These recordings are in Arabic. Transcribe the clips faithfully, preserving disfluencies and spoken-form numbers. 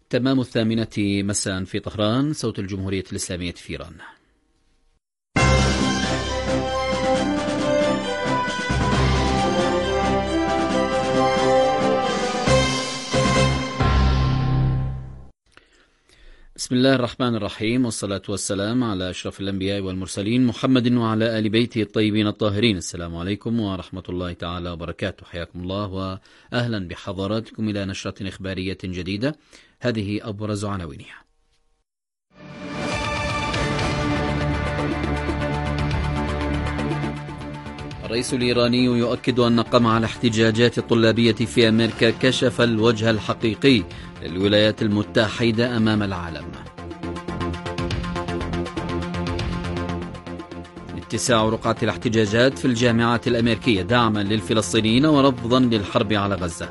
تمام الثامنة مساء في طهران، صوت الجمهورية الإسلامية في إيران. بسم الله الرحمن الرحيم، والصلاة والسلام على أشرف الأنبياء والمرسلين محمد وعلى آل بيته الطيبين الطاهرين. السلام عليكم ورحمة الله تعالى وبركاته. حياكم الله وأهلا بحضراتكم إلى نشرة إخبارية جديدة. هذه أبرز عناوينها. الرئيس الإيراني يؤكد أن قمع الاحتجاجات الطلابية في أمريكا كشف الوجه الحقيقي للولايات المتحدة أمام العالم. اتساع رقعة الاحتجاجات في الجامعات الأمريكية دعما للفلسطينيين ورفضا للحرب على غزة.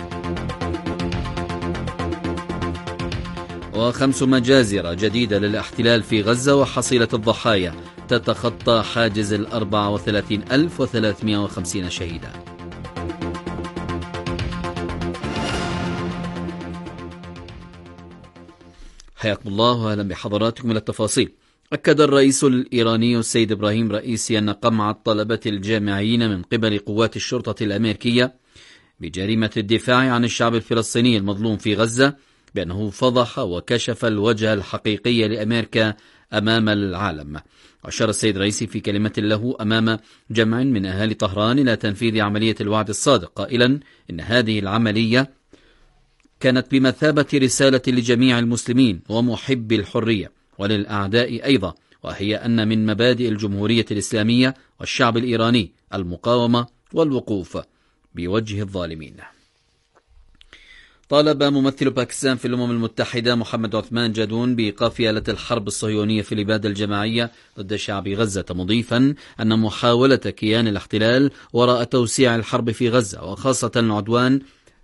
وخمس مجازر جديدة للاحتلال في غزة وحصيلة الضحايا تتخطى حاجز الأربعة وثلاثين ألف وثلاثمائة وخمسين شهيدا. حياكم الله وأهلا بحضراتكم إلى التفاصيل. أكد الرئيس الإيراني السيد إبراهيم رئيسي أن قمع الطلبة الجامعيين من قبل قوات الشرطة الأمريكية بجريمة الدفاع عن الشعب الفلسطيني المظلوم في غزة بأنه فضح وكشف الوجه الحقيقي لأمريكا أمام العالم. أشار السيد الرئيسي في كلمة له أمام جمع من أهالي طهران إلى تنفيذ عملية الوعد الصادق، قائلا إن هذه العملية كانت بمثابة رسالة لجميع المسلمين ومحبي الحرية وللأعداء أيضا، وهي أن من مبادئ الجمهورية الإسلامية والشعب الإيراني المقاومة والوقوف بوجه الظالمين. طالب ممثل باكستان في الأمم المتحدة محمد عثمان جادون بإيقاف آلة الحرب الصهيونية في الإبادة الجماعية ضد شعب غزة، مضيفا أن محاولة كيان الاحتلال وراء توسيع الحرب في غزة وخاصة العدوان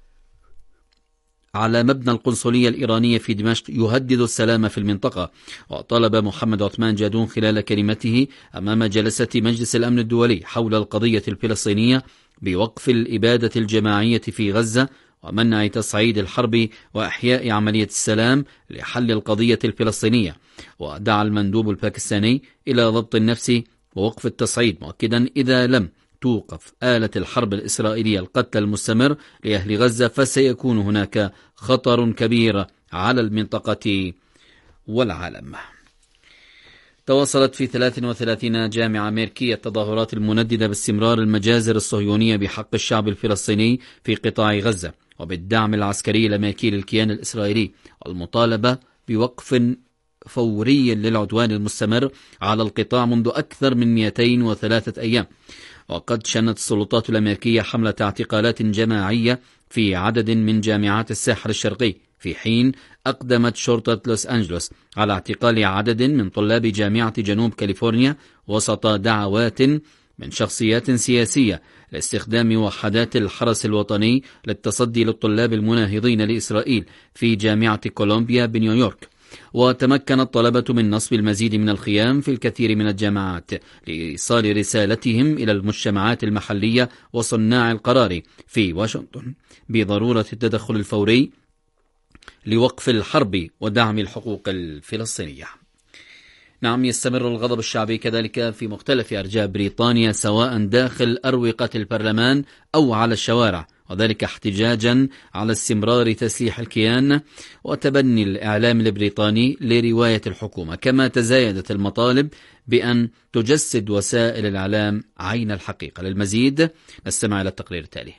على مبنى القنصلية الإيرانية في دمشق يهدد السلام في المنطقة. وطالب محمد عثمان جادون خلال كلمته أمام جلسة مجلس الأمن الدولي حول القضية الفلسطينية بوقف الإبادة الجماعية في غزة ومنع تصعيد الحرب وإحياء عملية السلام لحل القضية الفلسطينية. ودعا المندوب الباكستاني إلى ضبط النفس ووقف التصعيد، مؤكدا إذا لم توقف آلة الحرب الإسرائيلية القتل المستمر لأهل غزة فسيكون هناك خطر كبير على المنطقة والعالم. تواصلت في ثلاث وثلاثين جامعة أمريكية التظاهرات المنددة باستمرار المجازر الصهيونية بحق الشعب الفلسطيني في قطاع غزة وبالدعم العسكري الأمريكي للكيان الإسرائيلي، والمطالبة بوقف فوري للعدوان المستمر على القطاع منذ أكثر من مئتين وثلاثة أيام. وقد شنت السلطات الأمريكية حملة اعتقالات جماعية في عدد من جامعات الساحل الشرقي، في حين أقدمت شرطة لوس أنجلوس على اعتقال عدد من طلاب جامعة جنوب كاليفورنيا وسط دعوات من شخصيات سياسية لاستخدام وحدات الحرس الوطني للتصدي للطلاب المناهضين لإسرائيل في جامعة كولومبيا بنيويورك. وتمكن الطلبة من نصب المزيد من الخيام في الكثير من الجامعات لإيصال رسالتهم إلى المجتمعات المحلية وصناع القرار في واشنطن بضرورة التدخل الفوري لوقف الحرب ودعم الحقوق الفلسطينية. نعم، يستمر الغضب الشعبي كذلك في مختلف أرجاء بريطانيا سواء داخل أروقة البرلمان أو على الشوارع، وذلك احتجاجا على استمرار تسليح الكيان وتبني الإعلام البريطاني لرواية الحكومة، كما تزايدت المطالب بأن تجسد وسائل الإعلام عين الحقيقة. للمزيد نستمع إلى التقرير التالي.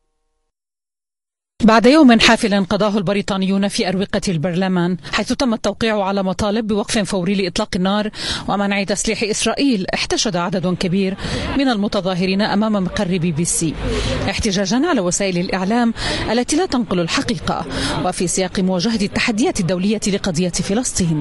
بعد يوم حافل قضاه البريطانيون في أروقة البرلمان، حيث تم التوقيع على مطالب بوقف فوري لإطلاق النار ومنع تسليح إسرائيل، احتشد عدد كبير من المتظاهرين أمام مقر بي بي سي احتجاجا على وسائل الإعلام التي لا تنقل الحقيقة، وفي سياق مواجهة التحديات الدولية لقضية فلسطين.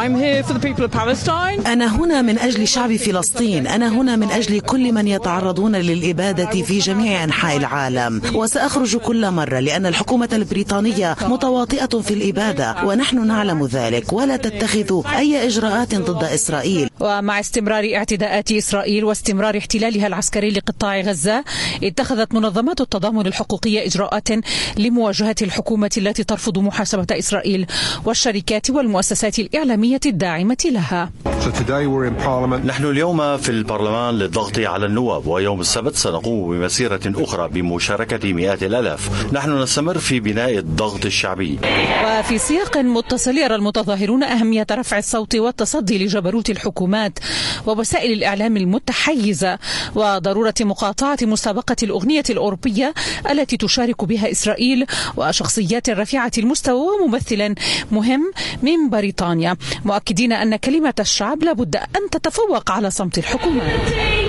أنا هنا من أجل شعب فلسطين، أنا هنا من أجل كل من يتعرضون للإبادة في جميع أنحاء العالم، وسأخرج كل مرة لأن الحكومة البريطانية متواطئة في الإبادة ونحن نعلم ذلك، ولا تتخذ أي إجراءات ضد إسرائيل. ومع استمرار اعتداءات إسرائيل واستمرار احتلالها العسكري لقطاع غزة، اتخذت منظمات التضامن الحقوقية إجراءات لمواجهة الحكومة التي ترفض محاسبة إسرائيل والشركات والمؤسسات الإعلامية الداعمة لها. نحن اليوم في البرلمان للضغط على النواب، ويوم السبت سنقوم بمسيرة أخرى بمشاركة مئات الآلاف. نحن نستمر في بناء الضغط الشعبي. وفي سياق متصل، يرى المتظاهرون أهمية رفع الصوت والتصدي لجبروت الحكومات ووسائل الإعلام المتحيزة، وضرورة مقاطعة مسابقة الأغنية الأوروبية التي تشارك بها إسرائيل وشخصيات رفيعة المستوى وممثل مهم من بريطانيا، مؤكدين أن كلمة الشعب لابد أن تتفوق على صمت الحكومات.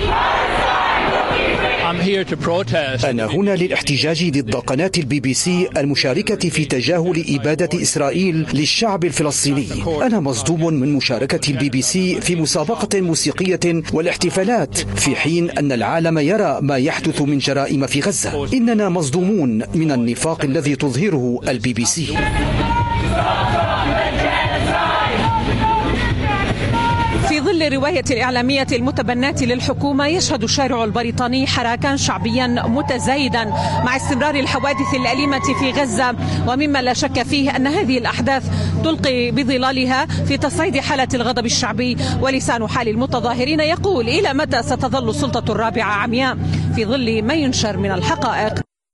أنا هنا للاحتجاج ضد قناة البي بي سي المشاركة في تجاهل إبادة إسرائيل للشعب الفلسطيني. أنا مصدوم من مشاركة البي بي سي في مسابقة موسيقية والاحتفالات في حين أن العالم يرى ما يحدث من جرائم في غزة. إننا مصدومون من النفاق الذي تظهره البي بي سي. في ظل الرواية الإعلامية المتبناة للحكومة، يشهد الشارع البريطاني حراكا شعبيا متزايدا مع استمرار الحوادث الأليمة في غزة، ومما لا شك فيه أن هذه الأحداث تلقي بظلالها في تصعيد حالة الغضب الشعبي. ولسان حال المتظاهرين يقول: إلى متى ستظل السلطة الرابعة عمياء في ظل ما ينشر من الحقائق؟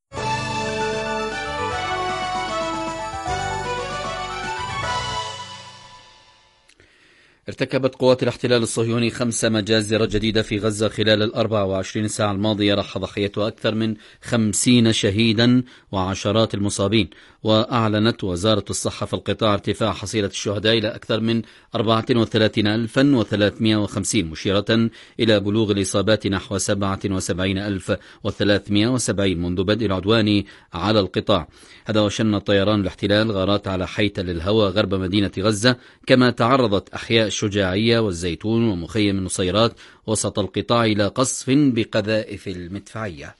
ارتكبت قوات الاحتلال الصهيوني خمس مجازر جديدة في غزة خلال الأربع وعشرين ساعة الماضية، راح ضحيتها أكثر من خمسين شهيدا وعشرات المصابين. وأعلنت وزارة الصحة في القطاع ارتفاع حصيلة الشهداء إلى أكثر من أربعة وثلاثين ألفا وثلاثمئة وخمسين، مشيرة إلى بلوغ الإصابات نحو سبعة وسبعين ألف وثلاثمئة وسبعين منذ بدء العدوان على القطاع. هذا وشن طيران الاحتلال غارات على حيث للهوى غرب مدينة غزة، كما تعرضت أحياء الشجاعية والزيتون ومخيم النصيرات وسط القطاع إلى قصف بقذائف المدفعية.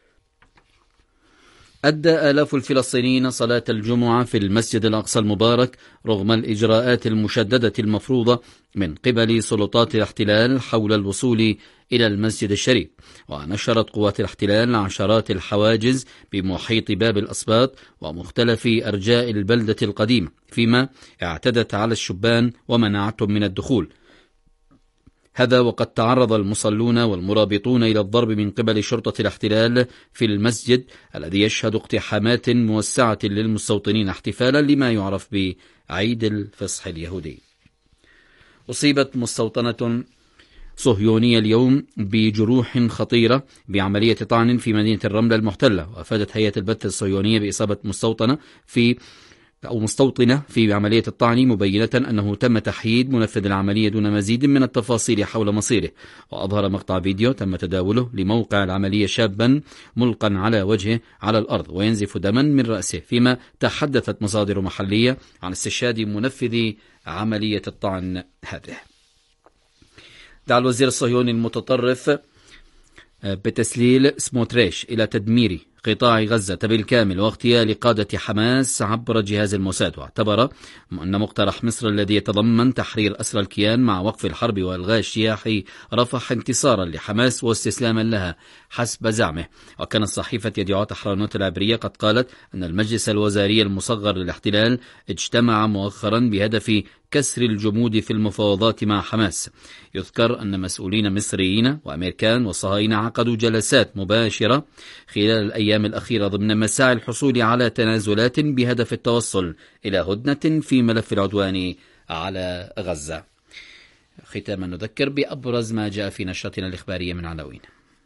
أدى آلاف الفلسطينيين صلاة الجمعة في المسجد الأقصى المبارك رغم الإجراءات المشددة المفروضة من قبل سلطات الاحتلال حول الوصول إلى المسجد الشريف. ونشرت قوات الاحتلال عشرات الحواجز بمحيط باب الأسباط ومختلف أرجاء البلدة القديمة، فيما اعتدت على الشبان ومنعتهم من الدخول. هذا وقد تعرض المصلون والمرابطون إلى الضرب من قبل شرطة الاحتلال في المسجد الذي يشهد اقتحامات موسعة للمستوطنين احتفالا لما يعرف بعيد الفصح اليهودي. أصيبت مستوطنة صهيونية اليوم بجروح خطيرة بعملية طعن في مدينة الرملة المحتلة، وأفادت هيئة البث الصهيونية بإصابة مستوطنة في أو مستوطنة في عملية الطعن، مبينة أنه تم تحييد منفذ العملية دون مزيد من التفاصيل حول مصيره. وأظهر مقطع فيديو تم تداوله لموقع العملية شابا ملقا على وجهه على الأرض وينزف دما من رأسه، فيما تحدثت مصادر محلية عن استشهاد منفذ عملية الطعن هذه. دعا الوزير الصهيوني المتطرف بتسليل سموتريش إلى تدمير قطاع غزة بالكامل واغتيال قادة حماس عبر جهاز الموساد، واعتبر أن مقترح مصر الذي يتضمن تحرير أسرى الكيان مع وقف الحرب وإلغاء اجتياح رفح انتصارا لحماس واستسلاما لها حسب زعمه. وكانت صحيفة يدعوات أحرنوت العبرية قد قالت أن المجلس الوزاري المصغر للاحتلال اجتمع مؤخرا بهدف كسر الجمود في المفاوضات مع حماس. يذكر أن مسؤولين مصريين وأمريكان وصهاينة عقدوا جلسات مباشرة خلال الأيام الأخيرة ضمن مساعي الحصول على تنازلات بهدف التوصل إلى هدنة في ملف العدوان على غزة. ختاما نذكر بأبرز ما جاء في نشرتنا الإخبارية من عناوين.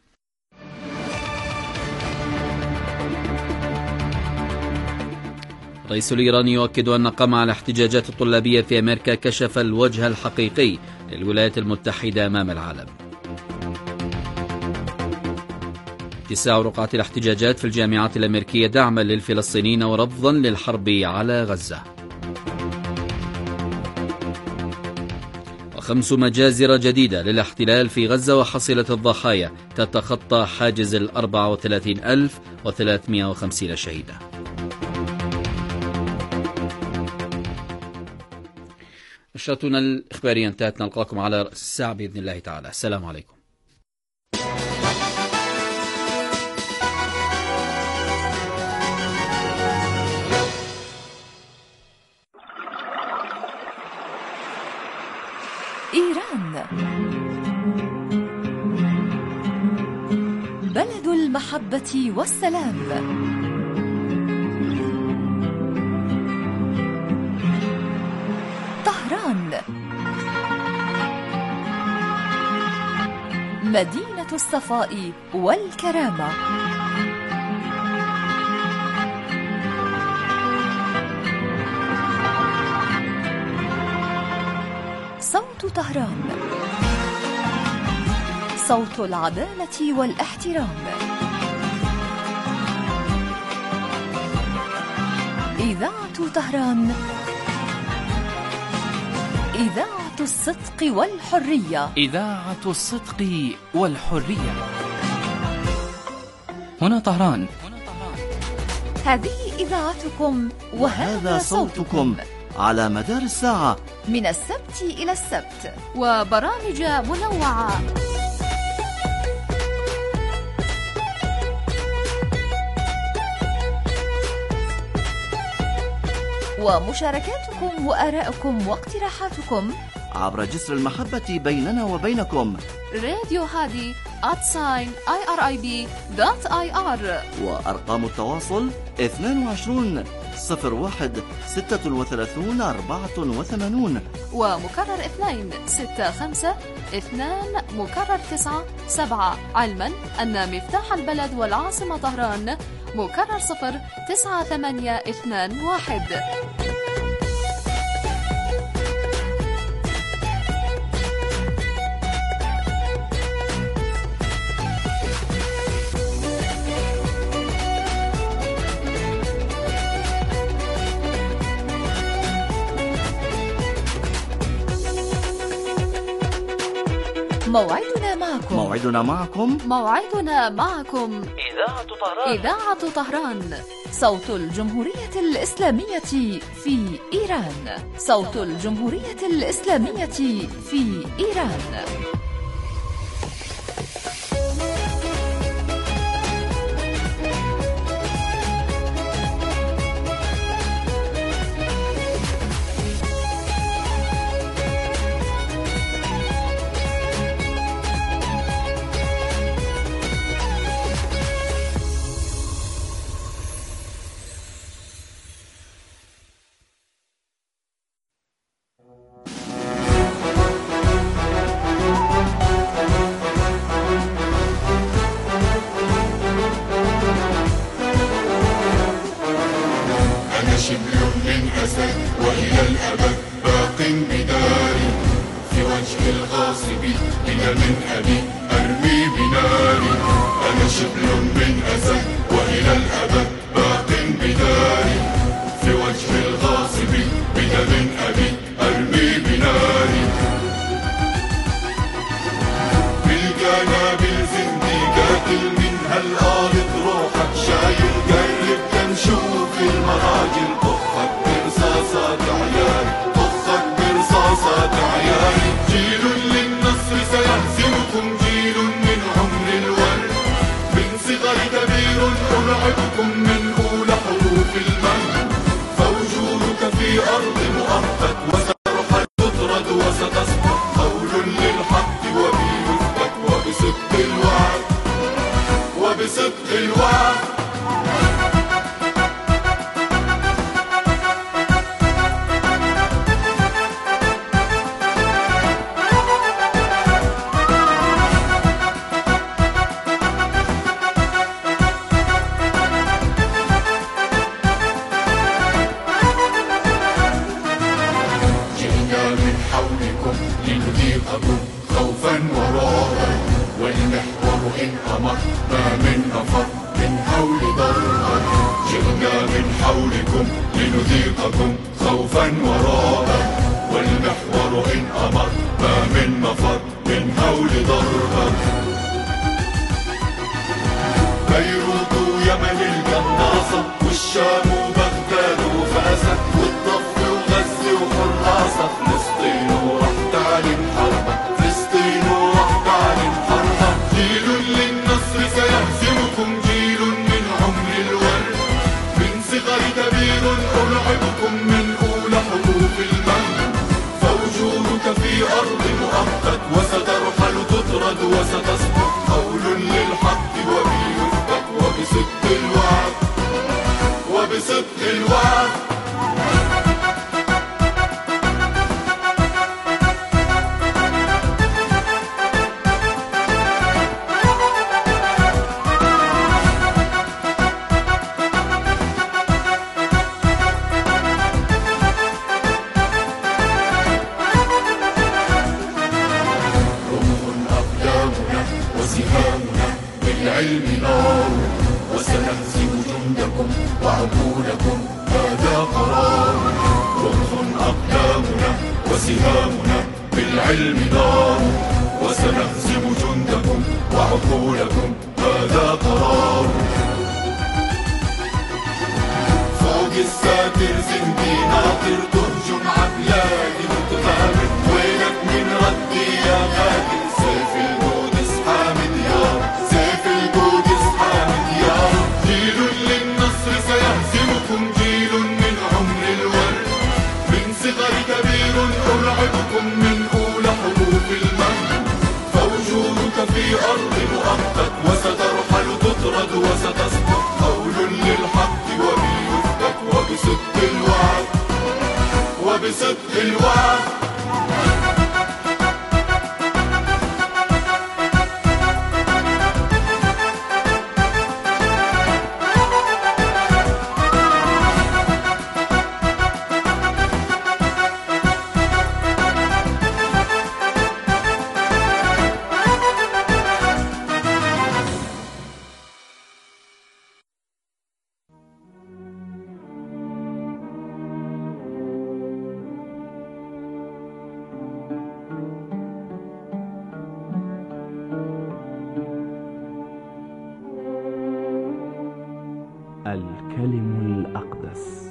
الرئيس الإيراني يؤكد أن قمع الاحتجاجات الطلابية في أمريكا كشف الوجه الحقيقي للولايات المتحدة أمام العالم. اتساع رقعة الاحتجاجات في الجامعات الأمريكية دعما للفلسطينيين ورفضا للحرب على غزة. وخمس مجازر جديدة للاحتلال في غزة وحصيلة الضحايا تتخطى حاجز الأربعة وثلاثين ألف وثلاثمئة وخمسين شهيدا. نشرتنا الإخبارية انتهت، نلقاكم على رأس الساعة بإذن الله تعالى. السلام عليكم. إيران بلد المحبة والسلام. طهران مدينة الصفاء والكرامة. صوت طهران، صوت العدالة والاحترام. إذاعة طهران، إذاعة الصدق والحرية. إذاعة الصدق والحرية. هنا طهران. هذه إذاعتكم وهذا صوتكم على مدار الساعة من السبت إلى السبت، وبرامج منوعة. ومشاركاتكم وآراءكم واقتراحاتكم عبر جسر المحبة بيننا وبينكم. راديو هادي آت ساين آي آر آي بي دوت آي آر. وأرقام التواصل اثنين وعشرين صفر واحد ستة وثلاثين أربعة وثمانين، ومكرر اثنين ستة خمسة اثنان مكرر تسعة سبعة، علما أن مفتاح البلد والعاصمة طهران مكرر صفر تسعة ثمانية اثنان واحد. موعدنا معكم موعدنا معكم موعدنا معكم إذاعة طهران إذاعة طهران، صوت الجمهورية الإسلامية في إيران. صوت الجمهورية الإسلامية في إيران. والشام وبغداد وفاسد والضفة وغزة وحراسة فلسطين. صغر كبير أرعبكم من أولى حروف المهد. فوجودك في أرض مؤقت وسترحل تطرد وستسقط. قول للحق وبي يثبت وبصدق الوعد وبصدق الوعد. بالعلم نار وسنهزم جندكم وعقولكم هذا قرار. رمح أقدامنا وسهامنا بالعلم نار وسنهزم جندكم وعقولكم هذا قرار. فوق الساتر زندي ناطر تهجم عبلاد متغامر. ويلك من ردي يا غادر سيف القدس حامد يا سيف القدس حامد يا. جيل للنصر سيهزمكم جيل من عمر الورد. من صغر كبير أرعبكم من أولى حروف المهد. فوجودك في أرض مؤقت وسترحل تطرد وستسقط. قول للحق وبي يثبت وبصدق الوعد وبصدق الوعد. الكلم الأقدس.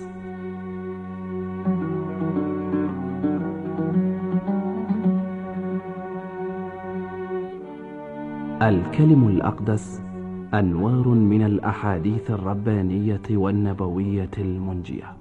الكلم الأقدس أنوار من الأحاديث الربانية والنبوية المنجية.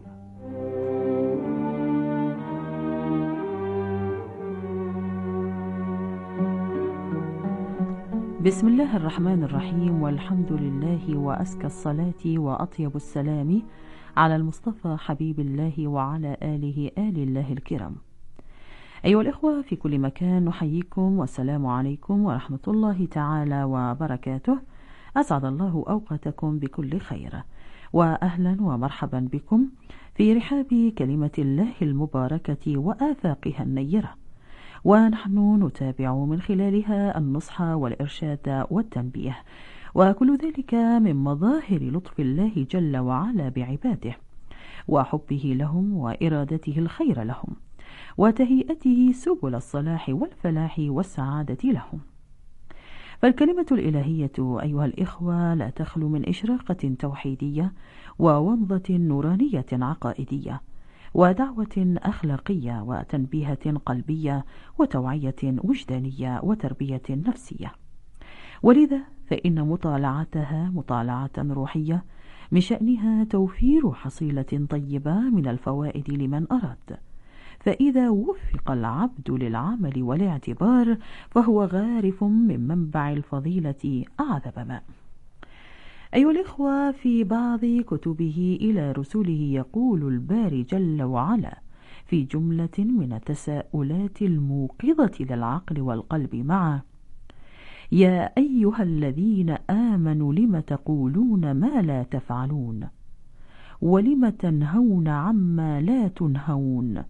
بسم الله الرحمن الرحيم، والحمد لله وأزكى الصلاة وأطيب السلام على المصطفى حبيب الله وعلى آله آل الله الكرام. أيها الإخوة في كل مكان، نحييكم والسلام عليكم ورحمة الله تعالى وبركاته. أسعد الله أوقاتكم بكل خير، وأهلا ومرحبا بكم في رحاب كلمة الله المباركة وآفاقها النيرة، ونحن نتابع من خلالها النصح والإرشاد والتنبيه، وكل ذلك من مظاهر لطف الله جل وعلا بعباده وحبه لهم وإرادته الخير لهم وتهيئته سبل الصلاح والفلاح والسعادة لهم. فالكلمة الإلهية أيها الإخوة لا تخلو من إشراقة توحيدية وومضة نورانية عقائدية ودعوة أخلاقية وتنبيهة قلبية وتوعية وجدانية وتربية نفسية. ولذا فإن مطالعتها مطالعة روحية من شأنها توفير حصيلة طيبة من الفوائد لمن أراد، فإذا وفق العبد للعمل والاعتبار فهو غارف من منبع الفضيلة أعذب ماء. أيها الإخوة، في بعض كتبه إلى رسله يقول الباري جل وعلا في جملة من التساؤلات الموقظة للعقل والقلب معا: يا أيها الذين آمنوا لم تقولون ما لا تفعلون ولم تنهون عما لا تنهون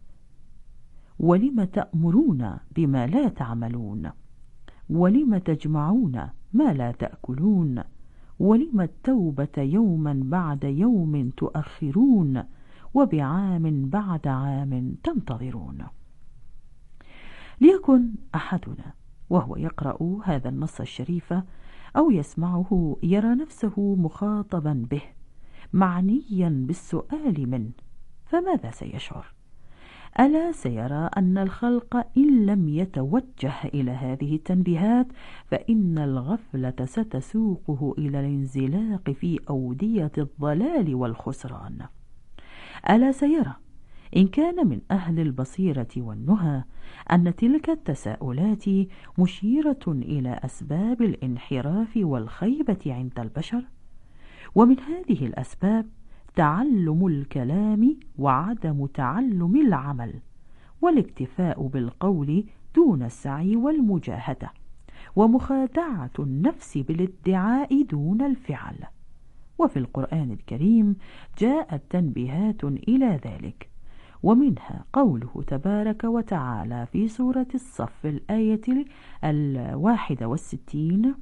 ولم تأمرون بما لا تعملون ولم تجمعون ما لا تأكلون ولم التوبة يوما بعد يوم تؤخرون وبعام بعد عام تنتظرون. ليكن أحدنا وهو يقرأ هذا النص الشريف أو يسمعه يرى نفسه مخاطبا به معنيا بالسؤال منه، فماذا سيشعر؟ ألا سيرى أن الخلق إن لم يتوجه إلى هذه التنبيهات فإن الغفلة ستسوقه إلى الانزلاق في أودية الضلال والخسران. ألا سيرى إن كان من أهل البصيرة والنهى أن تلك التساؤلات مشيرة إلى أسباب الانحراف والخيبة عند البشر، ومن هذه الأسباب تعلم الكلام وعدم تعلم العمل، والاكتفاء بالقول دون السعي والمجاهدة، ومخادعة النفس بالادعاء دون الفعل. وفي القرآن الكريم جاءت تنبيهات إلى ذلك، ومنها قوله تبارك وتعالى في سورة الصف الآية الواحدة والستين: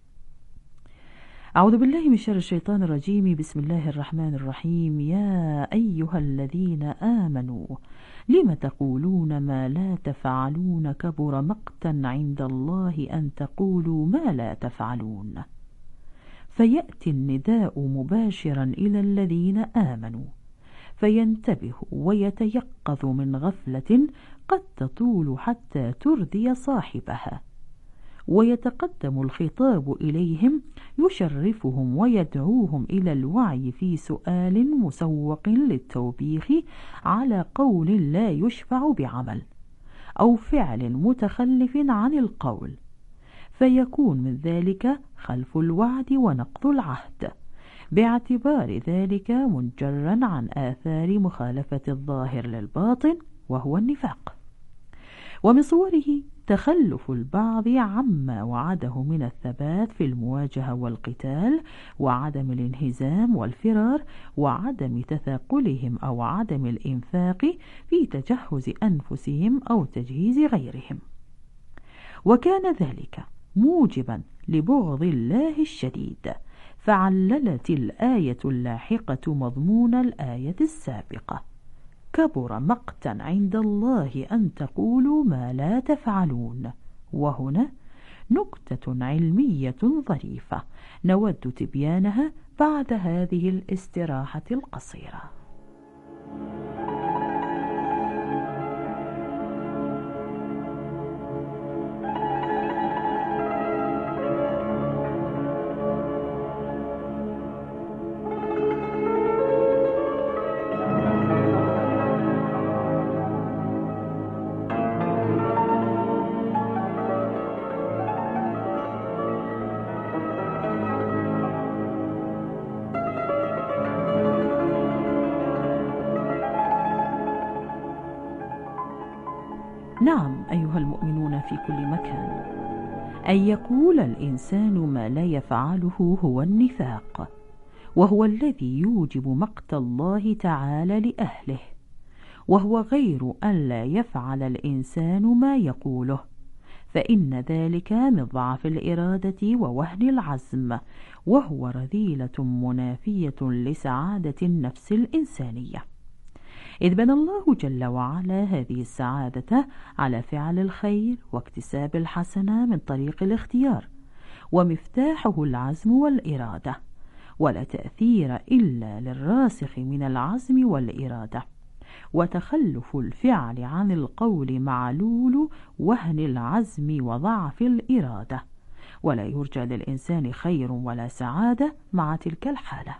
أعوذ بالله من شر الشيطان الرجيم، بسم الله الرحمن الرحيم، يا أيها الذين آمنوا لم تقولون ما لا تفعلون، كبر مقتا عند الله أن تقولوا ما لا تفعلون. فيأتي النداء مباشرا إلى الذين آمنوا فينتبهوا ويتيقظوا من غفلة قد تطول حتى تردي صاحبها، ويتقدم الخطاب إليهم يشرفهم ويدعوهم إلى الوعي في سؤال مسوق للتوبيخ على قول لا يشفع بعمل أو فعل متخلف عن القول، فيكون من ذلك خلف الوعد ونقض العهد، باعتبار ذلك منجرا عن آثار مخالفة الظاهر للباطن وهو النفاق. ومن صوره تخلف البعض عما وعده من الثبات في المواجهة والقتال، وعدم الانهزام والفرار، وعدم تثاقلهم أو عدم الإنفاق في تجهز أنفسهم أو تجهيز غيرهم. وكان ذلك موجبا لبغض الله الشديد، فعللت الآية اللاحقة مضمون الآية السابقة: كبر مقتا عند الله أن تقولوا ما لا تفعلون. وهنا نكتة علمية ظريفة نود تبيانها بعد هذه الاستراحة القصيرة. نعم أيها المؤمنون في كل مكان، أن يقول الإنسان ما لا يفعله هو النفاق، وهو الذي يوجب مقت الله تعالى لأهله، وهو غير أن لا يفعل الإنسان ما يقوله، فإن ذلك من ضعف الإرادة ووهن العزم، وهو رذيلة منافية لسعادة النفس الإنسانية، إذ بنى الله جل وعلا هذه السعادة على فعل الخير واكتساب الحسنة من طريق الاختيار، ومفتاحه العزم والإرادة، ولا تأثير إلا للراسخ من العزم والإرادة، وتخلف الفعل عن القول معلول وهن العزم وضعف الإرادة، ولا يرجى للإنسان خير ولا سعادة مع تلك الحالة.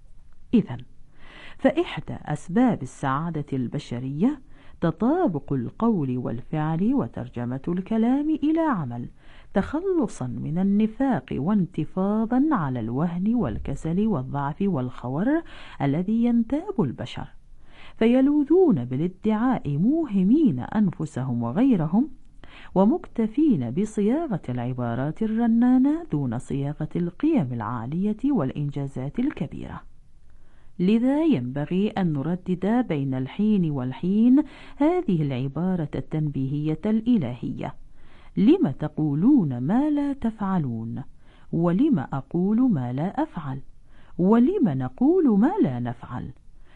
إذن فإحدى أسباب السعادة البشرية تطابق القول والفعل وترجمة الكلام إلى عمل، تخلصا من النفاق وانتفاضا على الوهن والكسل والضعف والخور الذي ينتاب البشر، فيلوذون بالادعاء موهمين أنفسهم وغيرهم، ومكتفين بصياغة العبارات الرنانة دون صياغة القيم العالية والإنجازات الكبيرة. لذا ينبغي أن نردد بين الحين والحين هذه العبارة التنبيهية الإلهية: لم تقولون ما لا تفعلون، ولم أقول ما لا أفعل، ولم نقول ما لا نفعل.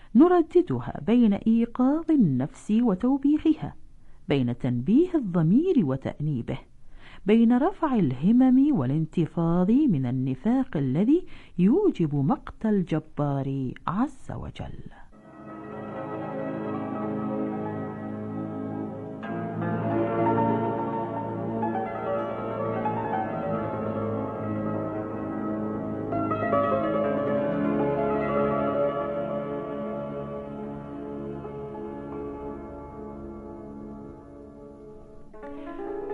نرددها بين إيقاظ النفس وتوبيخها، بين تنبيه الضمير وتأنيبه، بين رفع الهمم والانتفاض من النفاق الذي يوجب مقت الجبار عز وجل.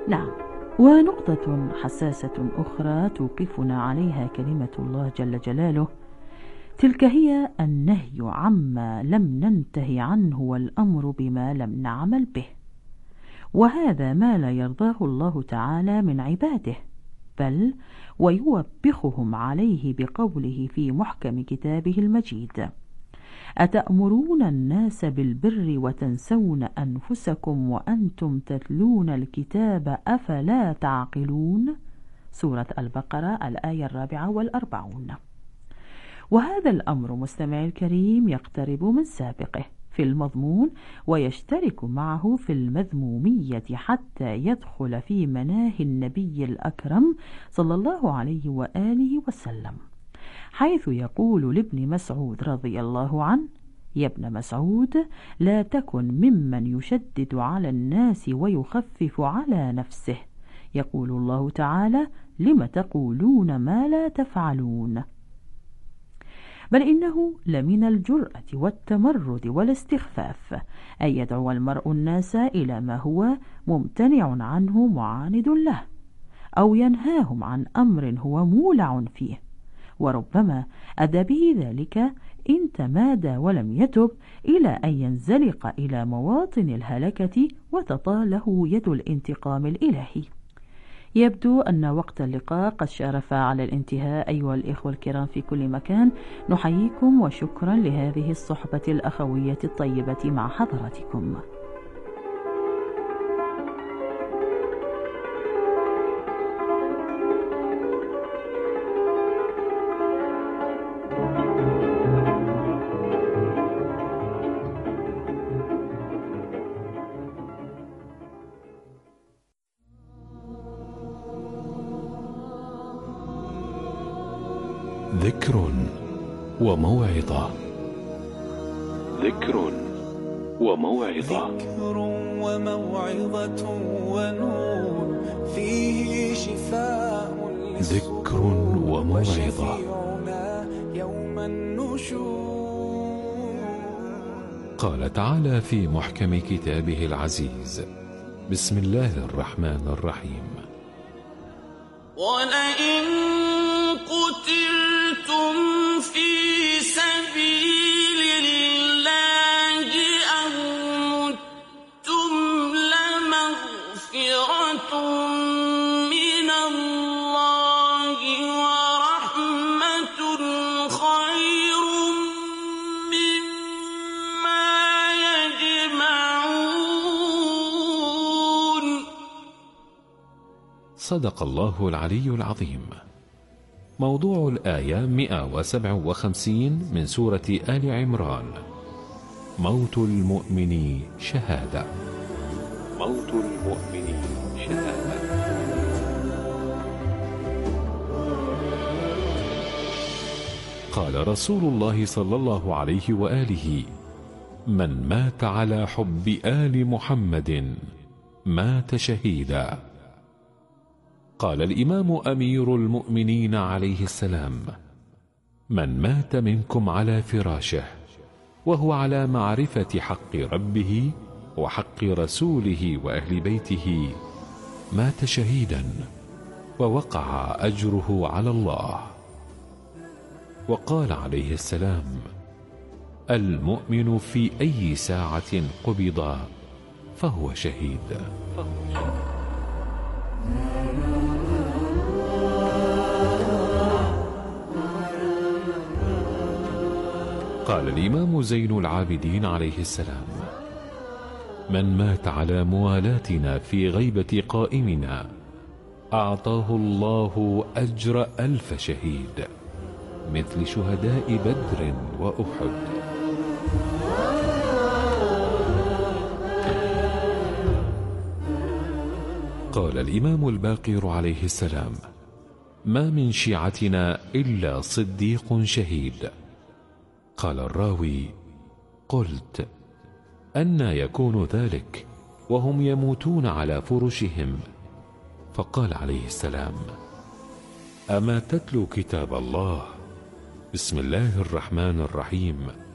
نعم، ونقطة حساسة أخرى توقفنا عليها كلمة الله جل جلاله، تلك هي النهي عما لم ننته عنه والأمر بما لم نعمل به، وهذا ما لا يرضاه الله تعالى من عباده، بل ويوبخهم عليه بقوله في محكم كتابه المجيد: أتأمرون الناس بالبر وتنسون أنفسكم وأنتم تتلون الكتاب أفلا تعقلون؟ سورة البقرة الآية الرابعة والأربعون. وهذا الأمر مستمع الكريم يقترب من سابقه في المضمون ويشترك معه في المذمومية حتى يدخل في مناهي النبي الأكرم صلى الله عليه وآله وسلم، حيث يقول لابن مسعود رضي الله عنه: يا ابن مسعود، لا تكن ممن يشدد على الناس ويخفف على نفسه. يقول الله تعالى: لم تقولون ما لا تفعلون. بل إنه لمن الجرأة والتمرد والاستخفاف أن يدعو المرء الناس إلى ما هو ممتنع عنه معاند له، أو ينهاهم عن أمر هو مولع فيه، وربما أدى به ذلك إن تمادى ولم يتب إلى أن ينزلق إلى مواطن الهلكة وتطاله يد الانتقام الإلهي. يبدو أن وقت اللقاء قد شرف على الانتهاء. أيها الإخوة الكرام في كل مكان، نحييكم وشكرا لهذه الصحبة الأخوية الطيبة مع حضراتكم. ذكر وموعظة. ذكر وموعظة. ذكر وموعظة ونور فيه شفاء. ذكر وموعظة. يوم النشور. قال تعالى في محكم كتابه العزيز: بسم الله الرحمن الرحيم: ولئن قتلتم في سبيل الله أو متم لمغفرة من الله ورحمة خير مما يجمعون. صدق الله العلي العظيم. موضوع الآية مئة وسبعة وخمسين من سورة آل عمران: موت المؤمن شهادة. موت المؤمن شهادة. قال رسول الله صلى الله عليه وآله: من مات على حب آل محمد مات شهيدا. قال الإمام أمير المؤمنين عليه السلام: من مات منكم على فراشه وهو على معرفة حق ربه وحق رسوله وأهل بيته مات شهيدا ووقع أجره على الله. وقال عليه السلام: المؤمن في أي ساعة قبض فهو شهيد. قال الإمام زين العابدين عليه السلام: من مات على موالاتنا في غيبة قائمنا أعطاه الله أجر ألف شهيد مثل شهداء بدر وأحد. قال الإمام الباقر عليه السلام: ما من شيعتنا إلا صديق شهيد. قال الراوي: قلت: أنى يكون ذلك وهم يموتون على فرشهم؟ فقال عليه السلام: أما تتلو كتاب الله؟ بسم الله الرحمن الرحيم.